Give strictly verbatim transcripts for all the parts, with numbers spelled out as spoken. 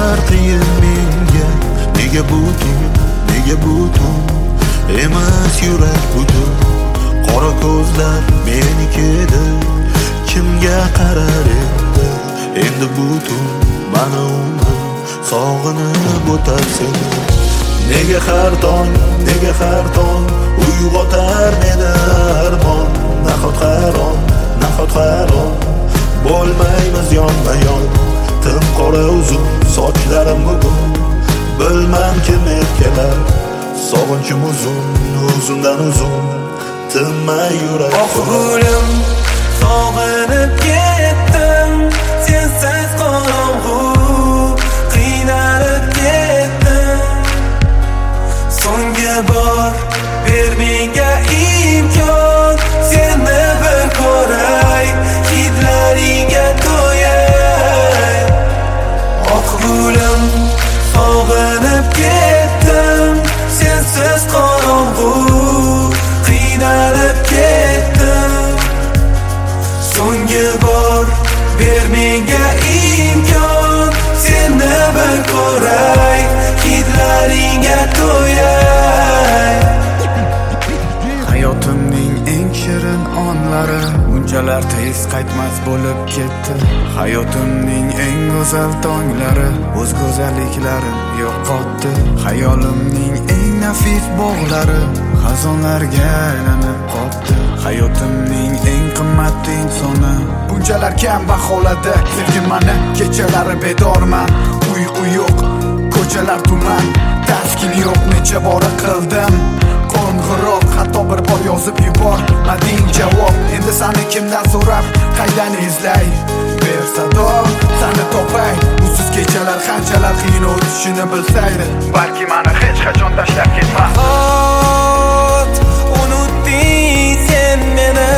bo'lar qiyin menga. Nega butun, nega butun emas yurak butun. Qora ko'zlar menikida, kimga qarar endi? Endi butun mana umrim sog'inib o'tar seni. Nega har tong, nega har tong uyg'otar meni armon. Nahot hayron, nahot hayron bo'lmaymiz yonma-yon. Tim qora uzun sochlarim bugun, bilmam kim erkalar. Sog'inchim uzun, uzundan uzun, tinmay yurak. Oxurim sog'inib ketdim, sensiz qorong'u qiynalib ketdim. So'nggi bor ber menga imkon, seni bir ko'ray, hidlaringga to'yay. Oxurim sog'inib ketdim, sensiz qorong'u qiynalib ketdim. So'nggi bor ber menga imkon, seni bir ko'ray, hidlaringga to'yay. Hayotimning eng shirin onlari unchalar tez qaytmas bo'lib ketdi. Hayotimning eng go'zal tonglari o'z go'zalliklarini yo'qotdi. Hayolimning eng nafis bog'lari xazonlarga aylanib qoldi. Hayotimning eng qimmatli insoni bunchalar kam baholadi. Sevgim mani kechalari bedorman, uyqu yo'q, ko'chalar tuman, taskin yo'q, necha bora qildim qo'ng'iroq, hatto bir bor yozib yubormading javob. Endi seni kimdan so'rab, qaydan izlay? Ber sado, seni topay. Usiz kechalar qanchalar qiyin o'tishini bilsaydi, balki meni hech qachon tashlab ketmas. Nahot unutding sen meni,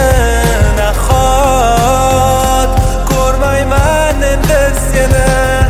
nahot ko'rmayman endi seni.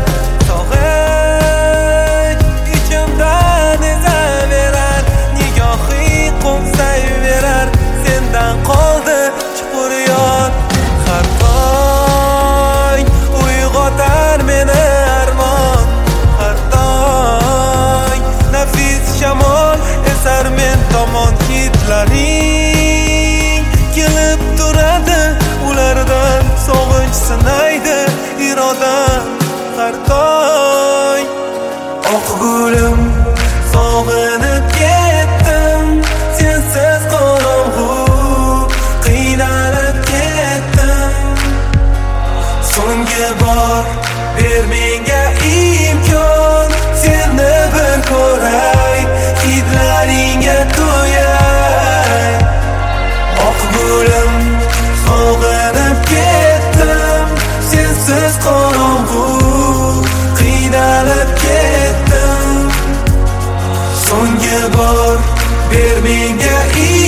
Sog'inch ichimdan ezaverar, nigohing qo'msayverar. Sendan qoldi chuqur yon, har tong uyg'otar meni armon. Har tong nafis shamol esar men tomon. Hidlaring kelib turadi, ulardan sog'inch sinaydi irodam. Har tong oq gulim sog'inib ketdim, sensiz qorong'u qiynalib ketdim. So'nggi bor ber menga imkon, seni bir ko'ray, hidlaringga to'yay. Oq gulim sog'inib ketdim, sensiz qorong'u qiynalib ketdim. So'nggi bor ber menga